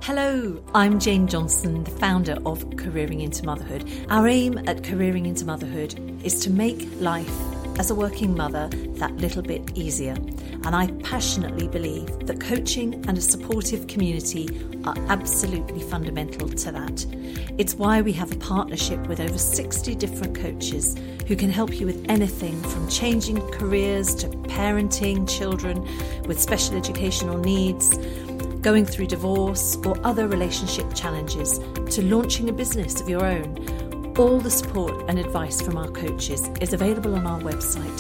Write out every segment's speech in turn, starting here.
Hello, I'm Jane Johnson, the founder of Careering into Motherhood. Our aim at Careering into Motherhood is to make life as a working mother that little bit easier. And I passionately believe that coaching and a supportive community are absolutely fundamental to that. It's why we have a partnership with over 60 different coaches who can help you with anything from changing careers to parenting children with special educational needs, going through divorce or other relationship challenges, to launching a business of your own. All the support and advice from our coaches is available on our website,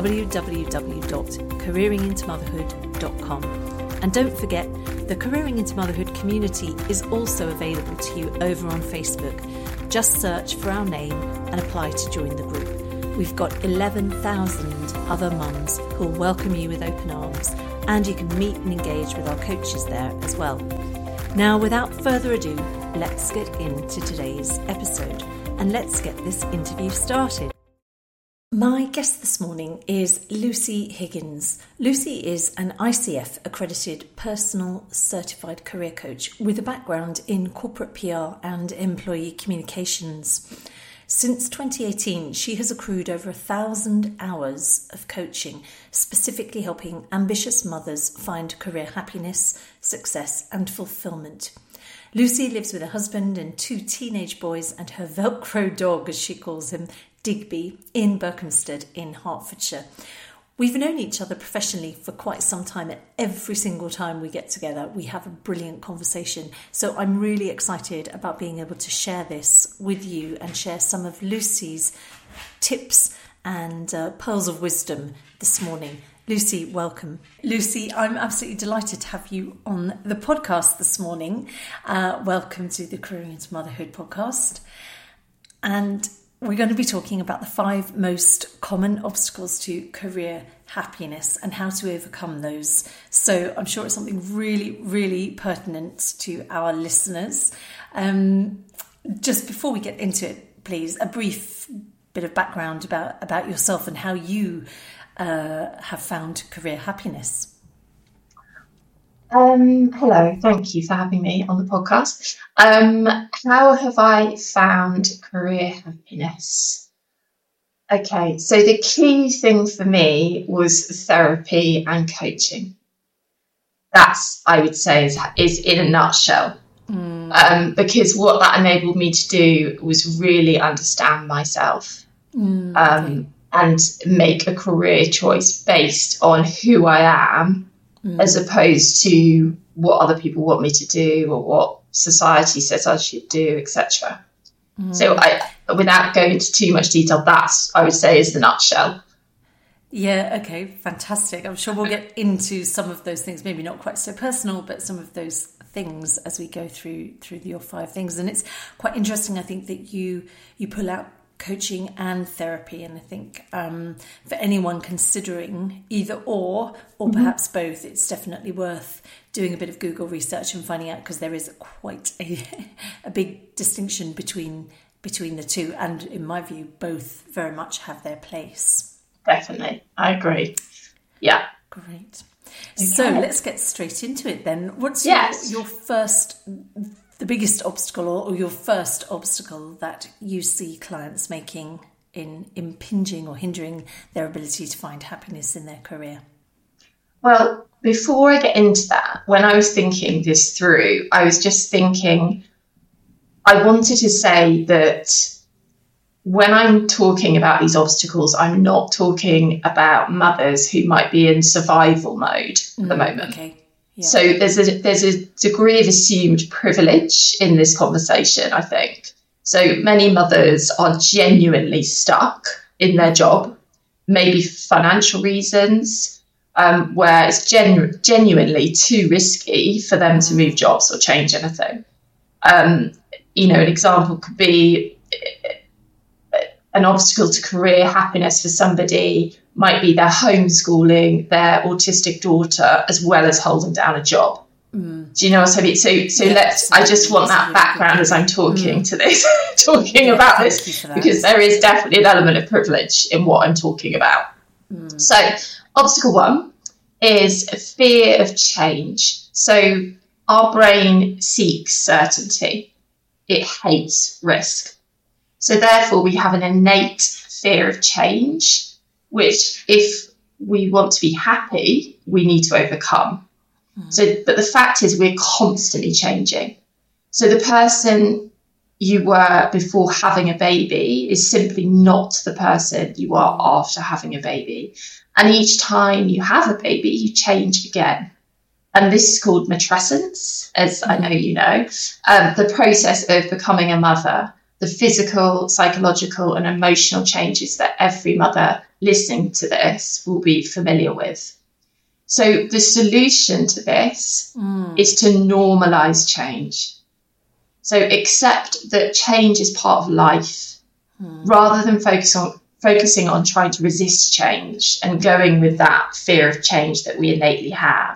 www.careeringintomotherhood.com. And don't forget, the Careering into Motherhood community is also available to you over on Facebook. Just search for our name and apply to join the group. We've got 11,000 other mums who will welcome you with open arms, and you can meet and engage with our coaches there as well. Now, without further ado, let's get into today's episode and let's get this interview started. My guest this morning is Lucy Higgins. Lucy is an ICF accredited personal certified career coach with a background in corporate PR and employee communications. Since 2018, she has accrued over 1,000 hours of coaching, specifically helping ambitious mothers find career happiness, success, and fulfillment. Lucy lives with her husband and 2 teenage boys and her Velcro dog, as she calls him, Digby, in Berkhamsted in Hertfordshire. We've known each other professionally for quite some time, and every single time we get together, we have a brilliant conversation. So I'm really excited about being able to share this with you and share some of Lucy's tips and pearls of wisdom this morning. Lucy, welcome. Lucy, I'm absolutely delighted to have you on the podcast this morning. Welcome to the Careering into Motherhood podcast. And we're going to be talking about the 5 most common obstacles to career happiness and how to overcome those. So I'm sure it's something really, really pertinent to our listeners. Just before we get into it, please, a brief bit of background about yourself and how you have found career happiness. Hello, thank you for having me on the podcast. How have I found career happiness? Okay, so the key thing for me was therapy and coaching. That's, I would say, is in a nutshell. Because what that enabled me to do was really understand myself and make a career choice based on who I am, as opposed to what other people want me to do or what society says I should do, etc. So without going into too much detail, that's, I would say, is the nutshell. Yeah, okay, fantastic. I'm sure we'll get into some of those things, maybe not quite so personal, but some of those things as we go through your 5 things. And it's quite interesting, I think, that you pull out coaching and therapy, and I think for anyone considering either or perhaps both, it's definitely worth doing a bit of Google research and finding out, because there is quite a big distinction between the two, and in my view both very much have their place. Definitely, I agree. Yeah, great. Okay. So let's get straight into it then. What's your first, the biggest obstacle or your first obstacle that you see clients making in impinging or hindering their ability to find happiness in their career? Well, before I get into that, when I was thinking this through, I was just thinking, I wanted to say that when I'm talking about these obstacles, I'm not talking about mothers who might be in survival mode at the moment. Okay. Yeah. So there's a degree of assumed privilege in this conversation, I think. So many mothers are genuinely stuck in their job, maybe for financial reasons, where it's genuinely too risky for them to move jobs or change anything. An example could be an obstacle to career happiness for somebody might be their homeschooling their autistic daughter as well as holding down a job. Do you know what I mean? So I just want that background as I'm talking to this, about this, because there is definitely an element of privilege in what I'm talking about. So obstacle 1 is a fear of change. So our brain seeks certainty. It hates risk. So therefore, we have an innate fear of change, which if we want to be happy, we need to overcome. But the fact is we're constantly changing. So the person you were before having a baby is simply not the person you are after having a baby. And each time you have a baby, you change again. And this is called matrescence, as I know you know, the process of becoming a mother, the physical, psychological and emotional changes that every mother listening to this will be familiar with. So the solution to this is to normalize change. So accept that change is part of life rather than focusing on trying to resist change and going with that fear of change that we innately have.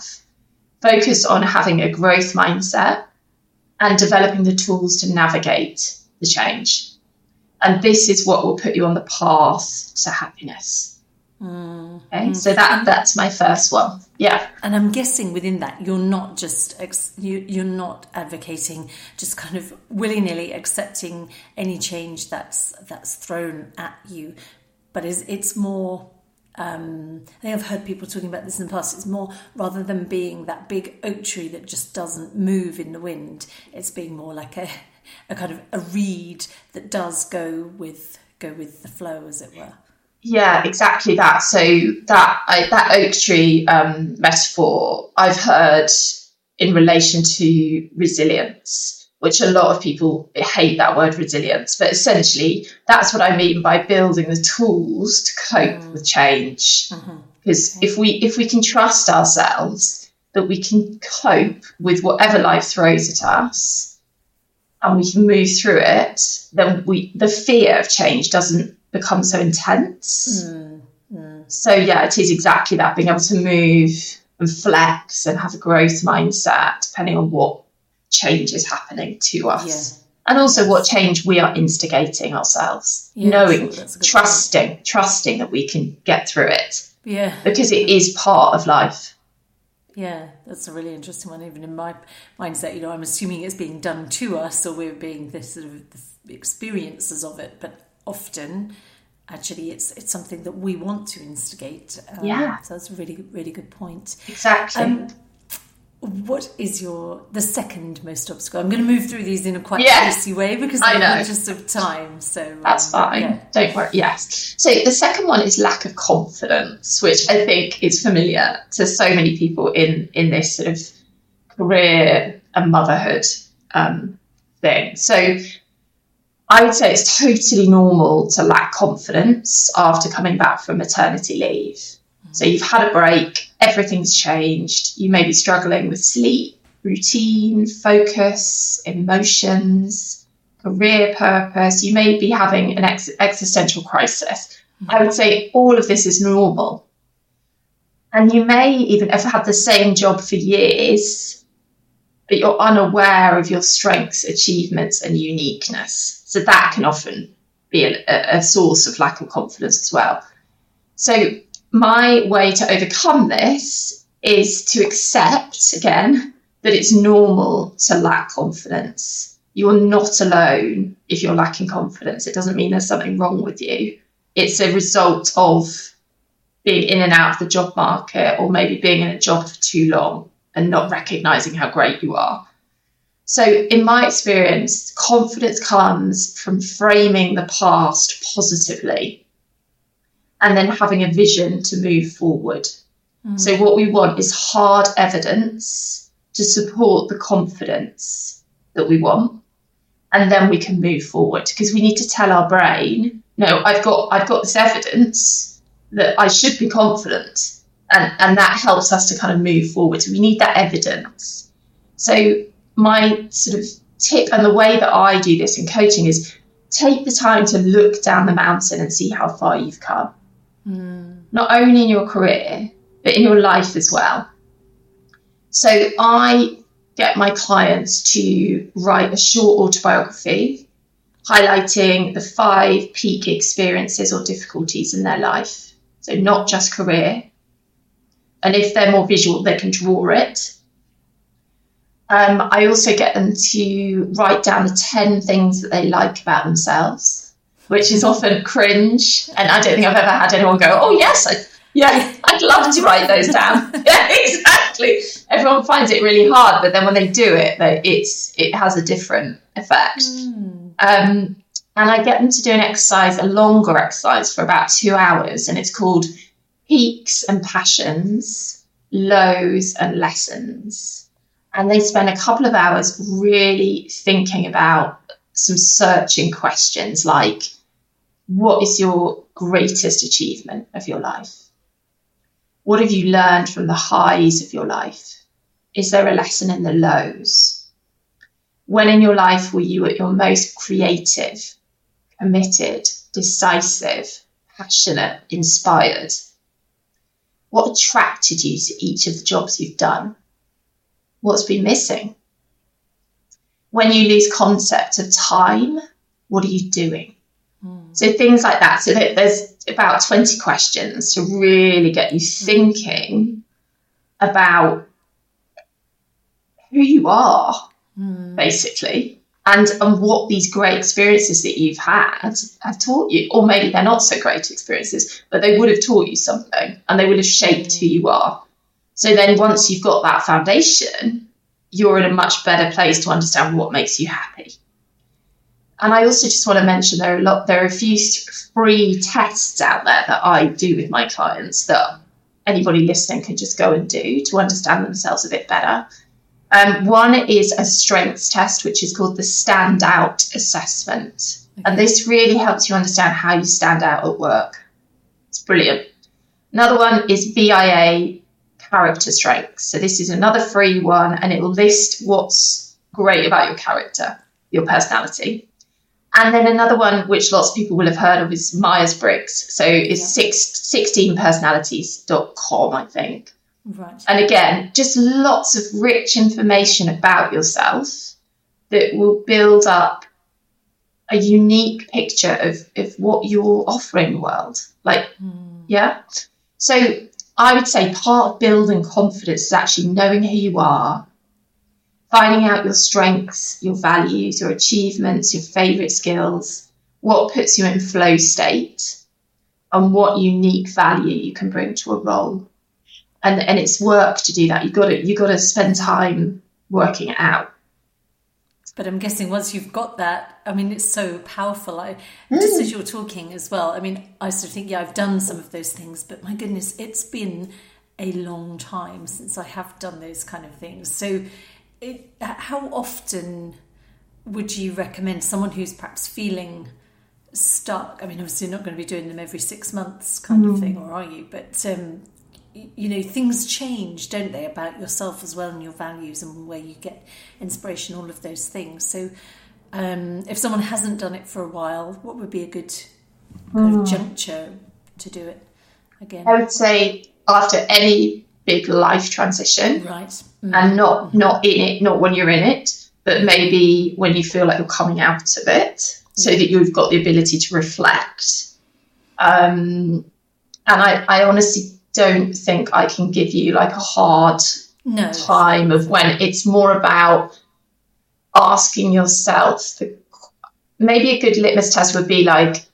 Focus on having a growth mindset and developing the tools to navigate the change. And this is what will put you on the path to happiness. Okay, so that's my first one. Yeah. And I'm guessing within that you're not just you're not advocating just kind of willy-nilly accepting any change that's thrown at you, but it's more I think I've heard people talking about this in the past. It's more, rather than being that big oak tree that just doesn't move in the wind, it's being more like a kind of a reed that does go with the flow, as it were. Yeah, exactly that. So that oak tree metaphor I've heard in relation to resilience, which a lot of people hate that word resilience, but essentially that's what I mean by building the tools to cope with change. Because if we can trust ourselves that we can cope with whatever life throws at us and we can move through it, then the fear of change doesn't become so intense. So yeah, it is exactly that, being able to move and flex and have a growth mindset depending on what change is happening to us, and also what change we are instigating ourselves, knowing, trusting that we can get through it, because it is part of life. Yeah, that's a really interesting one. Even in my mindset, I'm assuming it's being done to us, or we're being the sort of the experiencers of it, but often actually it's something that we want to instigate. So that's a really, really good point. Exactly. What is the second most obstacle? I'm going to move through these in a quite juicy way because I'm conscious of time. So that's fine. Yeah. Don't worry. Yes. So the second one is lack of confidence, which I think is familiar to so many people in this sort of career and motherhood thing. So I would say it's totally normal to lack confidence after coming back from maternity leave. So you've had a break, everything's changed. You may be struggling with sleep, routine, focus, emotions, career purpose. You may be having an existential crisis. I would say all of this is normal. And you may even have had the same job for years, but you're unaware of your strengths, achievements, and uniqueness. So that can often be a source of lack of confidence as well. So my way to overcome this is to accept, again, that it's normal to lack confidence. You're not alone if you're lacking confidence. It doesn't mean there's something wrong with you. It's a result of being in and out of the job market, or maybe being in a job for too long and not recognising how great you are. So in my experience, confidence comes from framing the past positively and then having a vision to move forward. So what we want is hard evidence to support the confidence that we want. And then we can move forward, because we need to tell our brain, no, I've got this evidence that I should be confident. And that helps us to kind of move forward. So we need that evidence. So my sort of tip, and the way that I do this in coaching, is take the time to look down the mountain and see how far you've come. Not only in your career, but in your life as well. So I get my clients to write a short autobiography highlighting the 5 peak experiences or difficulties in their life. So not just career. And if they're more visual, they can draw it. I also get them to write down the 10 things that they like about themselves, which is often cringe. And I don't think I've ever had anyone go, oh, yes, I'd love to write those down. Yeah, exactly. Everyone finds it really hard, but then when they do it, it has a different effect. And I get them to do an exercise, a longer exercise for about 2 hours, and it's called Peaks and Passions, Lows and Lessons. And they spend a couple of hours really thinking about some searching questions like, what is your greatest achievement of your life? What have you learned from the highs of your life? Is there a lesson in the lows? When in your life were you at your most creative, committed, decisive, passionate, inspired? What attracted you to each of the jobs you've done? What's been missing? When you lose concept of time, what are you doing? So things like that. So there's about 20 questions to really get you thinking about who you are, basically, and what these great experiences that you've had have taught you. Or maybe they're not so great experiences, but they would have taught you something and they would have shaped who you are. So then once you've got that foundation, you're in a much better place to understand what makes you happy. And I also just want to mention there are a few free tests out there that I do with my clients that anybody listening can just go and do to understand themselves a bit better. One is a strengths test, which is called the Stand Out Assessment. Okay. And this really helps you understand how you stand out at work. It's brilliant. Another one is BIA Character Strengths. So this is another free one, and it will list what's great about your character, your personality. And then another one, which lots of people will have heard of, is Myers-Briggs. So it's 16personalities.com, I think. Right. And again, just lots of rich information about yourself that will build up a unique picture of what you're offering the world. Yeah. So I would say part of building confidence is actually knowing who you are, finding out your strengths, your values, your achievements, your favourite skills, what puts you in flow state, and what unique value you can bring to a role. And it's work to do that. You've got to spend time working it out. But I'm guessing once you've got that, I mean, it's so powerful. Just as you're talking as well, I mean, I sort of think, I've done some of those things, but my goodness, it's been a long time since I have done those kind of things. So how often would you recommend someone who's perhaps feeling stuck? I mean, obviously you're not going to be doing them every 6 months kind of thing, or are you? But, things change, don't they, about yourself as well, and your values and where you get inspiration, all of those things. So if someone hasn't done it for a while, what would be a good kind of juncture to do it again? I would say after any big life transition, right? And not in it, not when you're in it, but maybe when you feel like you're coming out of it, so that you've got the ability to reflect. And I honestly don't think I can give you like a hard time of when. It's more about asking yourself. Maybe a good litmus test would be like,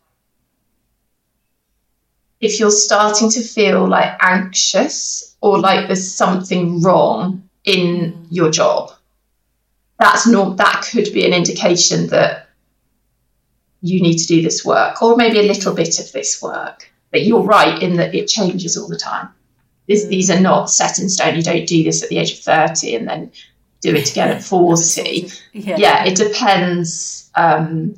if you're starting to feel like anxious or like there's something wrong in your job, that could be an indication that you need to do this work, or maybe a little bit of this work. But you're right in that it changes all the time. These are not set in stone. You don't do this at the age of 30 and then do it again at 40. Yeah, it depends. So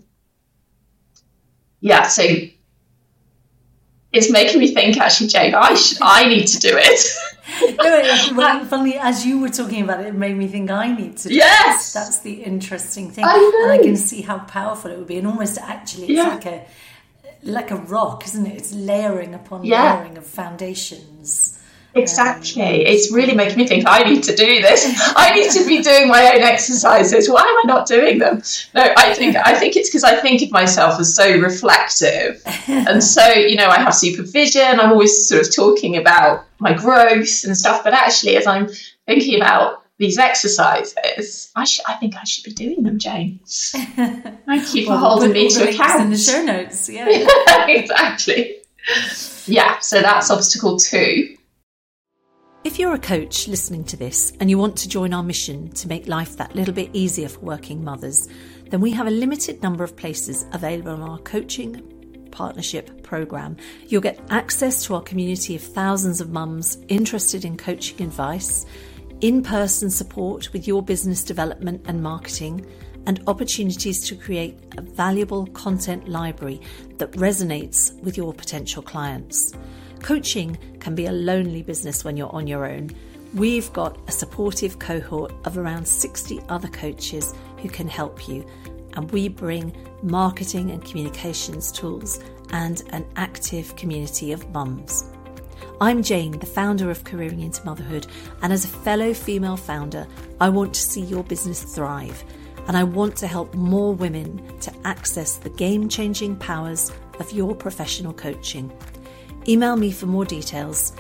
it's making me think, actually, Jane, I need to do it. Well, funny, as you were talking about it, it made me think I need to do yes. it. That's the interesting thing. And I can see how powerful it would be. And almost actually it's like a rock, isn't it? It's layering upon layering of foundations. Exactly. It's really making me think I need to do this. I need to be doing my own exercises. Why am I not doing them? No, I think it's because I think of myself as so reflective. And so, I have supervision. I'm always sort of talking about my growth and stuff. But actually, as I'm thinking about these exercises, I think I should be doing them, Jane. Thank you for holding me to account. In the show notes, yeah. Exactly. Yeah, so that's obstacle 2. If you're a coach listening to this and you want to join our mission to make life that little bit easier for working mothers, then we have a limited number of places available on our coaching partnership program. You'll get access to our community of thousands of mums interested in coaching advice, in-person support with your business development and marketing, and opportunities to create a valuable content library that resonates with your potential clients. Coaching can be a lonely business when you're on your own. We've got a supportive cohort of around 60 other coaches who can help you, and we bring marketing and communications tools and an active community of mums. I'm Jane, the founder of Careering into Motherhood, and as a fellow female founder, I want to see your business thrive, and I want to help more women to access the game-changing powers of your professional coaching. Email me for more details,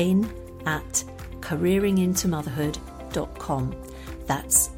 jane@careeringintomotherhood.com. That's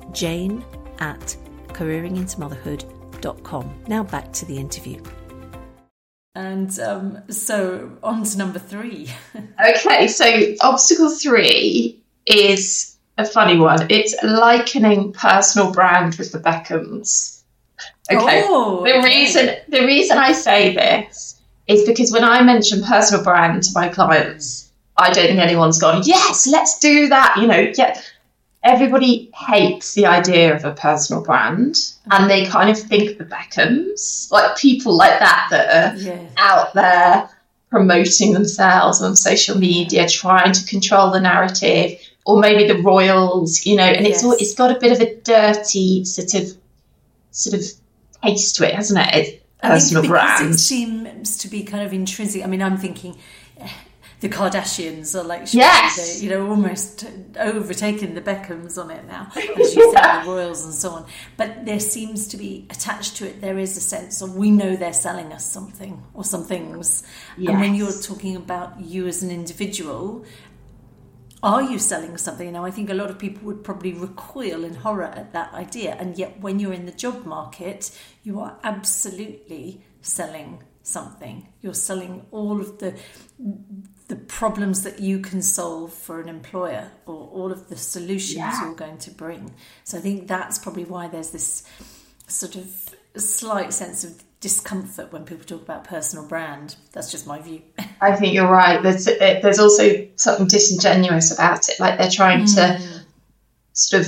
jane@careeringintomotherhood.com. Now back to the interview. And so on to number 3. Okay, so obstacle 3 is a funny one. It's likening personal brand with the Beckhams. Okay. The reason I say this is because when I mention personal brand to my clients, I don't think anyone's gone, yes, let's do that. Everybody hates the idea of a personal brand, and they kind of think the Beckhams, like people like that are out there promoting themselves on social media, trying to control the narrative, or maybe the royals, and it's got a bit of a dirty sort of taste to it, hasn't it? It's personal brand. It seems to be kind of intrinsic. I mean, I'm thinking the Kardashians are like, almost overtaking the Beckhams on it now, as you said, the royals and so on. But there seems to be attached to it, there is a sense of, we know they're selling us something or some things. Yes. And when you're talking about you as an individual, are you selling something? Now, I think a lot of people would probably recoil in horror at that idea. And yet when you're in the job market, you are absolutely selling something. You're selling all of the problems that you can solve for an employer, or all of the solutions you're going to bring. So I think that's probably why there's this sort of slight sense of discomfort when people talk about personal brand. That's just my view. I think you're right. There's also something disingenuous about it. Like they're trying to sort of,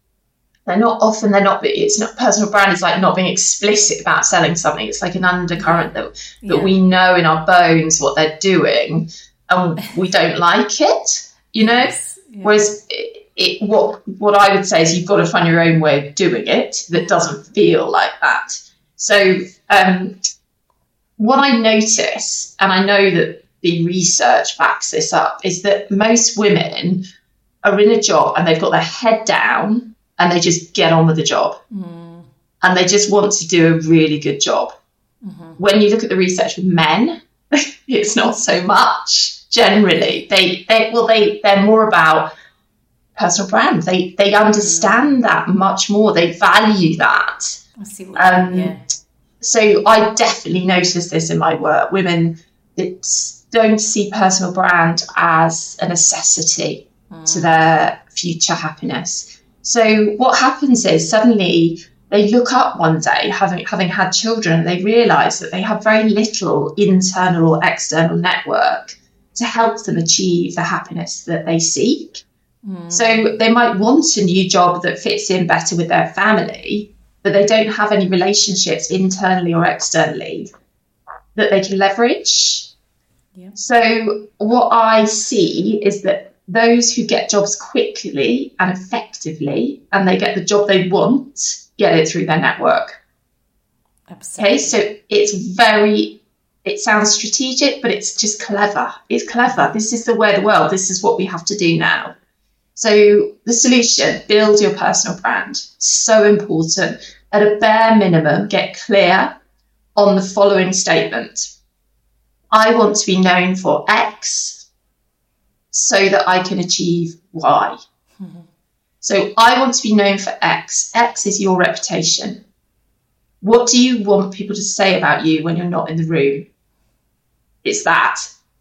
it's not personal brand. It's like not being explicit about selling something. It's like an undercurrent that we know in our bones what they're doing, and we don't like it, Yes. Yeah. Whereas what I would say is you've got to find your own way of doing it that doesn't feel like that. So what I notice, and I know that the research backs this up, is that most women are in a job and they've got their head down and they just get on with the job. Mm. And they just want to do a really good job. Mm-hmm. When you look at the research with men, it's not so much. Generally, they're more about personal brand. They understand that much more. They value that. I see what you mean, So I definitely notice this in my work. Women that don't see personal brand as a necessity to their future happiness. So what happens is suddenly they look up one day, having had children, and they realise that they have very little internal or external network to help them achieve the happiness that they seek. So they might want a new job that fits in better with their family, but they don't have any relationships internally or externally that they can leverage. Yeah. So what I see is that those who get jobs quickly and effectively, and they get the job they want, get it through their network. Absolutely. Okay, so it sounds strategic, but it's just clever. It's clever. This is the way of the world. This is what we have to do now. So the solution, build your personal brand. So important. At a bare minimum, get clear on the following statement. I want to be known for X so that I can achieve Y. Mm-hmm. So I want to be known for X. X is your reputation. What do you want people to say about you when you're not in the room? It's that.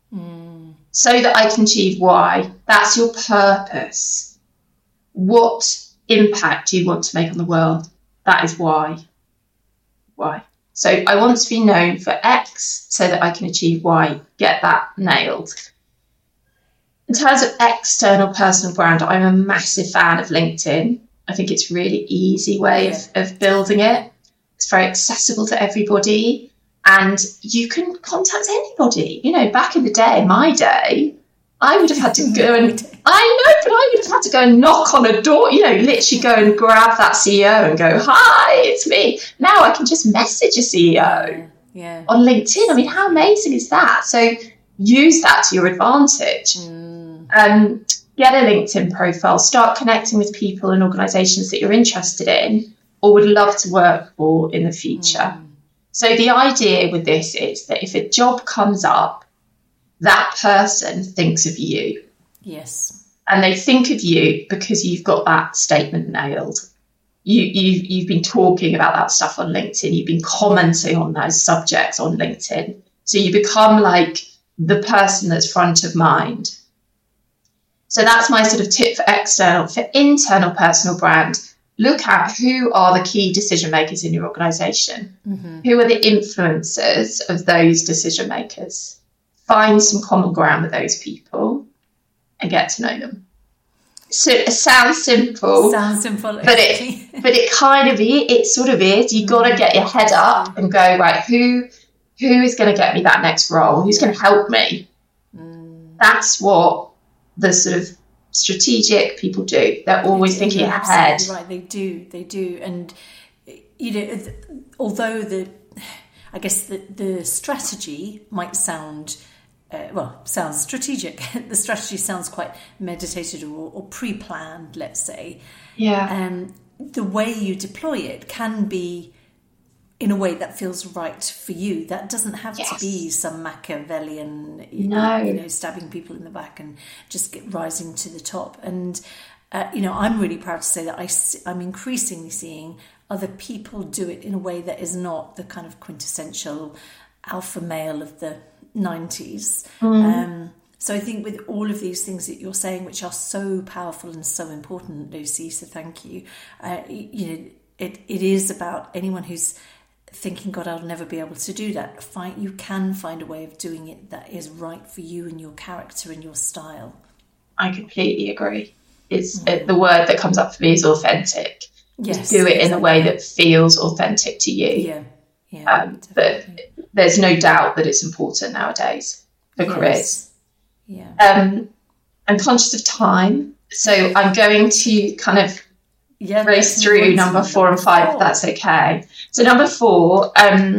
So that I can achieve Y. That's your purpose. What impact do you want to make on the world? That is Y. Y. So I want to be known for X so that I can achieve Y. Get that nailed. In terms of external personal brand, I'm a massive fan of LinkedIn. I think it's a really easy way of building it. It's very accessible to everybody. And you can contact anybody. You know, back in the day, my day, I would have had to go and, I know, but I would have had to go and knock on a door, you know, literally go and grab that CEO and go, hi, it's me. Now I can just message a CEO on LinkedIn. I mean, how amazing is that? So use that to your advantage. Get a LinkedIn profile, start connecting with people and organisations that you're interested in or would love to work for in the future. So the idea with this is that if a job comes up, that person thinks of you. Yes. And they think of you because you've got that statement nailed. You've been talking about that stuff on LinkedIn. You've been commenting on those subjects on LinkedIn. So you become like the person that's front of mind. So that's my sort of tip for external. For internal personal brand, look at who are the key decision makers in your organisation. Who are the influencers of those decision makers? Find some common ground with those people and get to know them. So it sounds simple. But it kind of is. It sort of is. You've got to get your head up and go, right, who is going to get me that next role? Who's going to help me? That's what the sort of strategic people do. They're always thinking ahead. Right, they do. And, you know, although I guess the strategy might sound... sounds strategic. The strategy sounds quite meditated or pre-planned, let's say. Yeah. The way you deploy it can be in a way that feels right for you. That doesn't have to be some Machiavellian, you know, stabbing people in the back and just rising to the top. And, you know, I'm really proud to say that I'm increasingly seeing other people do it in a way that is not the kind of quintessential alpha male of the 90s. So I think with all of these things that you're saying, which are so powerful and so important, Lucy, so thank you. You know, it is about anyone who's thinking, God, I'll never be able to do that. You can find a way of doing it that is right for you and your character and your style. I completely agree. It's the word that comes up for me is authentic. Yes, do it in a way that feels authentic to you. But there's no doubt that it's important nowadays for careers. I'm conscious of time, so I'm going to kind of race through number 4 and 5, if that's okay. So number 4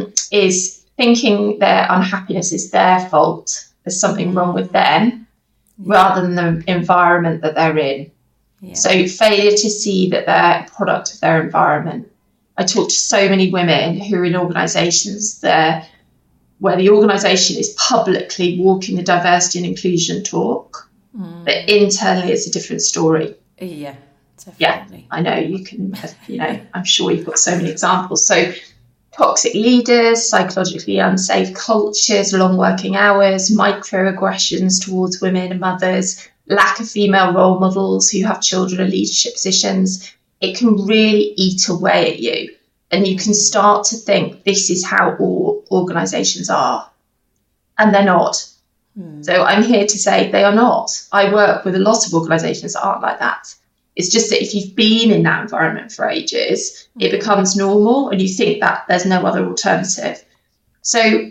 is thinking their unhappiness is their fault. There's something wrong with them rather than the environment that they're in. So failure to see that they're a product of their environment. I talk to so many women who are in organisations there where the organisation is publicly walking the diversity and inclusion talk, but internally it's a different story. Yeah, definitely. Yeah, I know you can, you know, I'm sure you've got so many examples. So toxic leaders, psychologically unsafe cultures, long working hours, microaggressions towards women and mothers, lack of female role models who have children in leadership positions. It can really eat away at you. And you can start to think this is how all organisations are. And they're not. So I'm here to say they are not. I work with a lot of organisations that aren't like that. It's just that if you've been in that environment for ages, it becomes normal and you think that there's no other alternative. So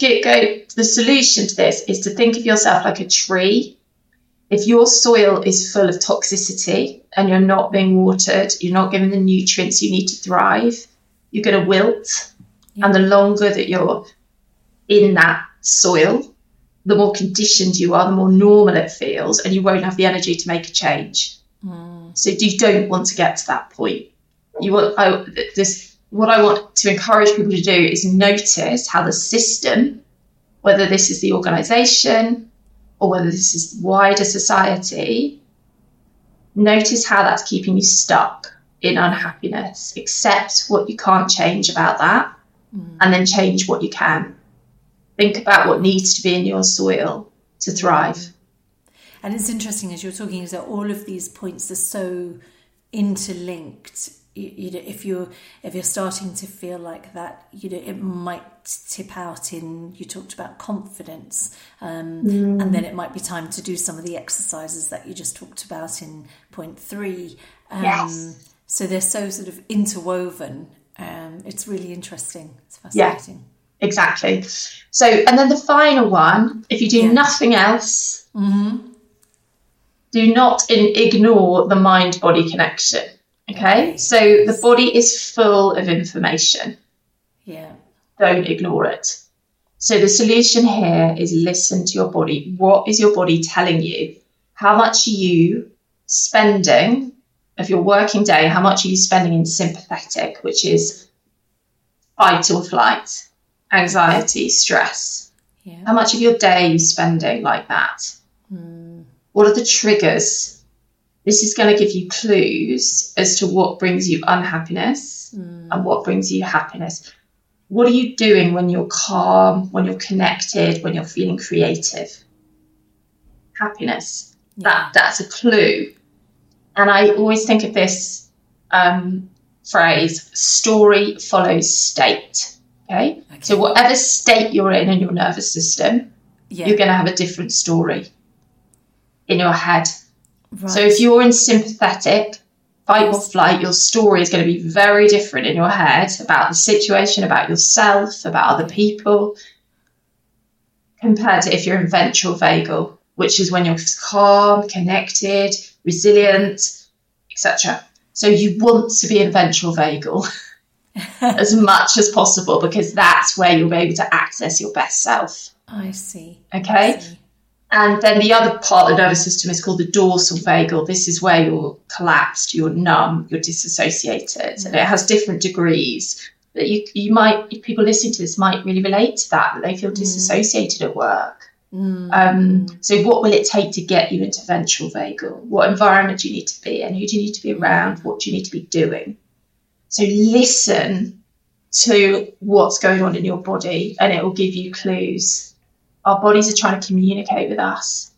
the solution to this is to think of yourself like a tree. If your soil is full of toxicity and you're not being watered, you're not given the nutrients you need to thrive, you're going to wilt. And the longer that you're in that soil, the more conditioned you are, the more normal it feels, and you won't have the energy to make a change. So you don't want to get to that point. What I want to encourage people to do is notice how the system, whether this is the organisation or whether this is wider society, Notice how that's keeping you stuck in unhappiness. Accept what you can't change about that, and then change what you can. Think about what needs to be in your soil to thrive. And it's interesting, as you're talking, is that all of these points are so interlinked. If you're starting to feel like that, it might tip out in, you talked about confidence, and then it might be time to do some of the exercises that you just talked about in point 3. Yes. So they're so sort of interwoven. It's really interesting. It's fascinating. Yeah, exactly. So, and then the final one, if you do nothing else, do not ignore the mind-body connection. Okay, so the body is full of information. Yeah. Don't ignore it. So the solution here is listen to your body. What is your body telling you? How much are you spending of your working day? How much are you spending in sympathetic, which is fight or flight, anxiety, stress? Yeah. How much of your day are you spending like that? What are the triggers? This is going to give you clues as to what brings you unhappiness and what brings you happiness. What are you doing when you're calm, when you're connected, when you're feeling creative? Happiness. Yeah. That's a clue. And I always think of this phrase, story follows state. Okay? So whatever state you're in your nervous system, you're going to have a different story in your head. Right. So if you're in sympathetic, fight or flight, your story is going to be very different in your head about the situation, about yourself, about other people, compared to if you're in ventral vagal, which is when you're calm, connected, resilient, etc. So you want to be in ventral vagal as much as possible, because that's where you'll be able to access your best self. I see. Okay. I see. And then the other part of the nervous system is called the dorsal vagal. This is where you're collapsed, you're numb, you're disassociated. And it has different degrees. But you might, people listening to this might really relate to that they feel disassociated at work. So what will it take to get you into ventral vagal? What environment do you need to be in? Who do you need to be around? What do you need to be doing? So listen to what's going on in your body, and it will give you clues. Our bodies are trying to communicate with us.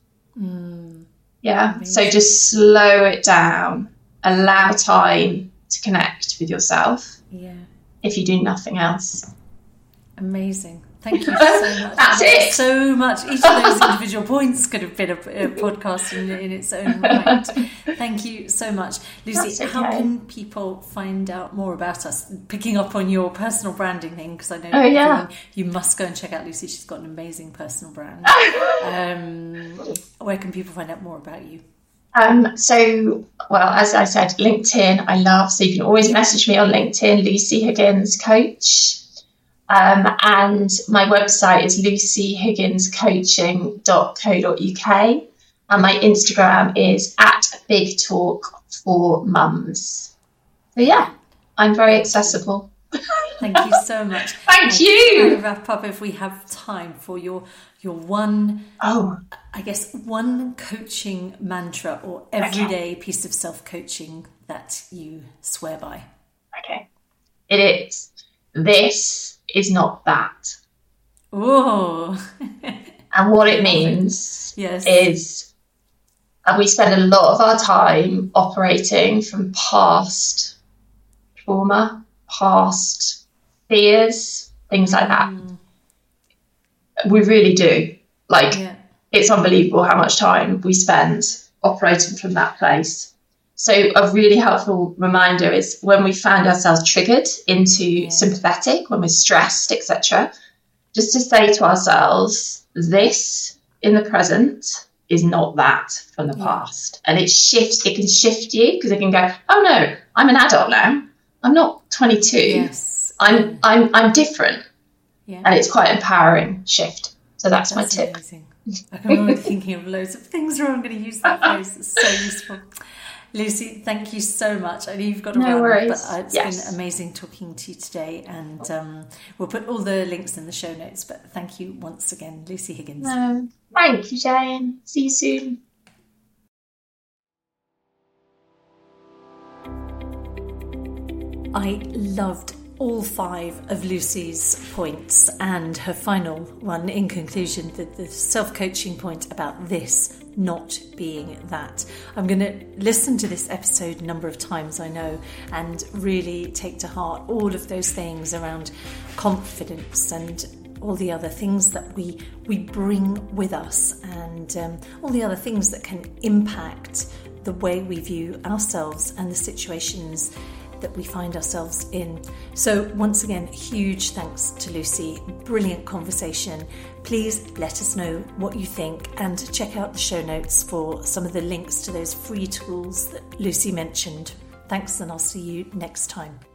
Yeah. Amazing. So just slow it down. Allow time to connect with yourself. Yeah. If you do nothing else. Amazing. Thank you so much. That's it. So much. Each of those individual points could have been a podcast in its own right. Thank you so much. Lucy, how can people find out more about us? Picking up on your personal branding thing, because I know you must go and check out Lucy. She's got an amazing personal brand. Where can people find out more about you? So, as I said, LinkedIn, I love. So you can always message me on LinkedIn, Lucy Higgins Coach. And my website is lucyhigginscoaching.co.uk. And my Instagram is @BigTalkForMums. So yeah, I'm very accessible. Thank you so much. Thank you. I'll wrap up if we have time for your one, one coaching mantra or everyday piece of self-coaching that you swear by. Okay. It is. This is not that. Oh. And what it means is we spend a lot of our time operating from past trauma, past fears, things like that. We really do. It's unbelievable how much time we spend operating from that place. So a really helpful reminder is when we find ourselves triggered into sympathetic, when we're stressed, etc., just to say to ourselves, this in the present is not that from the past. And it can shift you, because it can go, oh no, I'm an adult now. I'm not 22. Yes. I'm different. Yeah. And it's quite an empowering shift. So that's my tip. Amazing. I'm already thinking of loads of things where I'm going to use that phrase. It's so useful. Lucy, thank you so much. I know you've got to run, but it's been amazing talking to you today. And we'll put all the links in the show notes. But thank you once again, Lucy Higgins. Thank you, Jane. See you soon. I loved all 5 of Lucy's points, and her final one in conclusion, the self-coaching point about this not being that. I'm going to listen to this episode a number of times, I know, and really take to heart all of those things around confidence and all the other things that we bring with us, and all the other things that can impact the way we view ourselves and the situations that we find ourselves in. So once again, huge thanks to Lucy. Brilliant conversation. Please let us know what you think, and check out the show notes for some of the links to those free tools that Lucy mentioned. Thanks, and I'll see you next time.